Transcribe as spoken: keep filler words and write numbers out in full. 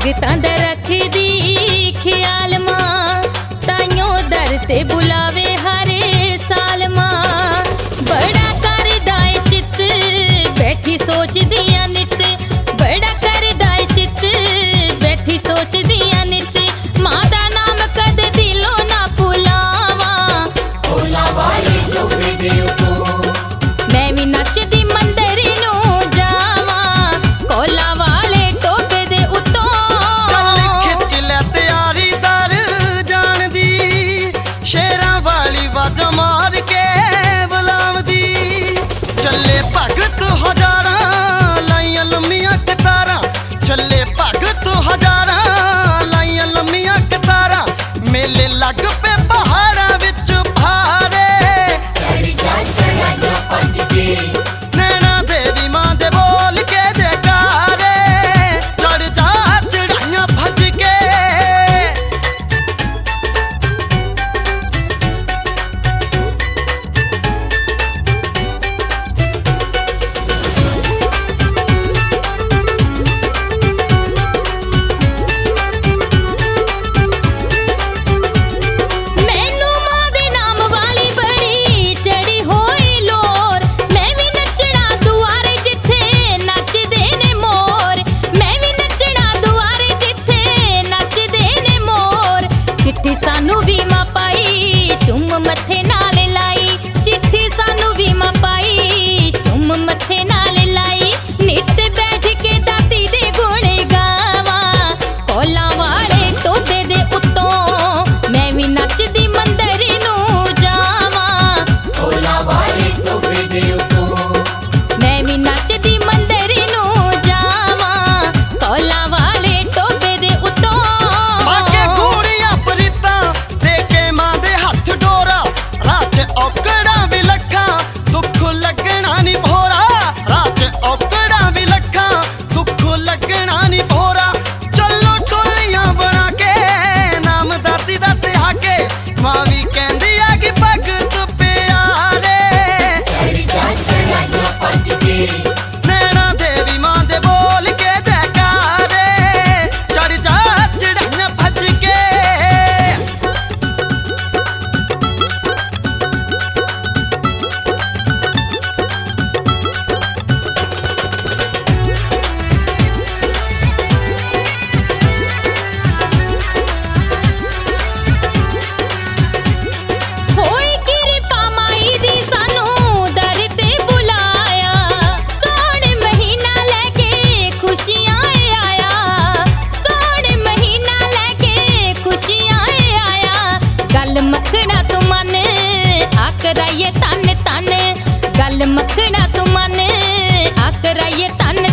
भगतां दा रखदी ख्याल मां, ताइयों दर ते बुलावे हरे साल मां। बड़ा करदा ए चित बैठी सोचदियां नित, बड़ा करदा ए चित बैठी सोचदियां नित। मां दा नाम कदे दिलों ना भुलावां, भोला वाले टोपे दे उत्तों मैं भी नचदी मंदिर नूं जावां, कोला वाले टोपे दे उत्तों। ਚੱਲ ਖਿੱਚ ਲੈ ਤਿਆਰੀ ਦਰ ਜਾਣ ਦੀ, ਸ਼ੇਰਾਂ ਵਾਲੀ ਵਾਜ ਮਾਰ ਕੇ ਬੁਲਾਵਦੀ। ਚੱਲੇ ਭਗਤ ਹਜ਼ਾਰਾਂ ਲਾਈਆਂ ਲੰਮੀਆਂ ਕਤਾਰਾਂ, ਚੱਲੇ ਭਗਤ ਹਜ਼ਾਰਾਂ ਲਾਈਆਂ ਲੰਮੀਆਂ ਕਤਾਰਾਂ। ਮੇਲੇ ਲੱਗ ਪਏ ਪਹਾੜਾਂ ਵਿੱਚ ਭਾਰੇ, चढ़ जा चढ़ाइया भज के, ਨੈਣਾ ਦੇਵੀ ਮਾਂ ਦੇ ਬੋਲ ਕੇ ਜੈਕਾਰੇ। ਚੜ ਜਾ ਚੜਾਈਆਂ ਭੱਜ ਕੇ। मैनू मां दे नाम वाली बड़ी चढ़ी होई लोर, मैं भी नचना दुआरे जिथे नचदे ने मोर, मैं भी नचना दुआरे जिथे नचदे ने मोर। चिट्ठी सानू भी मां पाई चुम मथे नाल लाई, चिट्ठी सानू भी मां पाई चुम मथे नाल लाई। नित बैठ के दाती दे गुण गावां, कोला वाले टोबे दे उत्तों मैं भी नचदी मंदिर नूं जावां, भोला वाले टोपे दे उत्तों मैं भी नचदी मंदिर नूं जावां, कोला वाले टोबे दे उत्तों। ਬਾਕੇ ਗੂੜੀਆਂ ਪ੍ਰੀਤਾਂ ਦੇ ਕੇ ਮਾਂ ਦੇ ਹੱਥ ਡੋਰਾ, ਰਾਤ 'ਚ ਔਕੜਾਂ ਵੀ ਲੱਖਾਂ ਦੁੱਖ ਲੱਗਣਾ ਨੀ ਭੋਰਾ। ਰਾਤ 'ਚ ਔਕੜਾਂ ਵੀ ਲੱਖਾਂ ਦੁੱਖ ਲੱਗਣਾ ਨੀ ਭੋਰਾ। ਚੱਲੋ ਟੋਲੀਆਂ ਬਣਾ ਕੇ ਨਾਮ ਦਾਤੀ ਦਾ ਤਿਹਾ ਕੇ, ਮਾਂ ਵੀ ਕਹਿੰਦੀ ਆ ਕਿ ਭਗਤ ਪਿਆਰੇ। चढ़ जा चढ़ाइया भज के, ਨੈਣਾ ਦੇਵੀ ਮਾਂ ਦੇ ਬੋਲ ਕੇ ਜੈਕਾਰੇ। ਚੜ ਜਾ ਚੜਾਈਆਂ ਭੱਜ ਕੇ। होई किरपा माई दी सानू दर ते बुलाया, सौण महीना लैके खुशियां आया, सौण महीना लैके खुशियां आया। गल मखना तू मन आकराइए तन तन, गल मखना तू मन आकराइए तन